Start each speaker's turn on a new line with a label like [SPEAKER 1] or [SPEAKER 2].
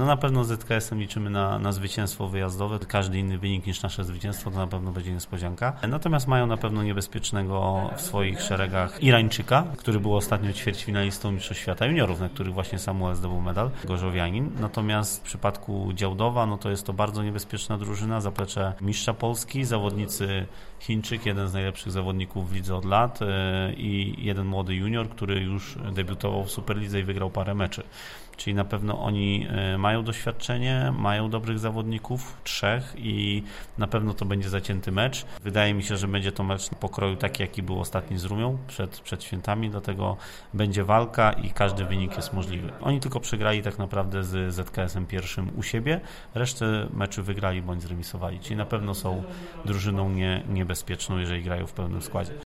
[SPEAKER 1] No na pewno z ZKS-em liczymy na zwycięstwo wyjazdowe. Każdy inny wynik niż nasze zwycięstwo to na pewno będzie niespodzianka. Natomiast mają na pewno niebezpiecznego w swoich szeregach Irańczyka, który był ostatnio ćwierćfinalistą Mistrzostw Świata Juniorów, na których właśnie Samuel zdobył medal, gorzowianin. Natomiast w przypadku Działdowa, no to jest to bardzo niebezpieczna drużyna, zaplecze mistrza Polski, zawodnicy Chińczyk, jeden z najlepszych zawodników w lidze od lat i jeden młody junior, który już debiutował w Superlidze i wygrał parę meczy. Czyli na pewno oni mają doświadczenie, mają dobrych zawodników, 3 i na pewno to będzie zacięty mecz. Wydaje mi się, że będzie to mecz pokroju taki, jaki był ostatni z Rumią przed świętami, dlatego będzie walka i każdy wynik jest możliwy. Oni tylko przegrali tak naprawdę z ZKS-em pierwszym u siebie, resztę meczy wygrali bądź zremisowali, czyli na pewno są drużyną niebezpieczną, jeżeli grają w pełnym składzie.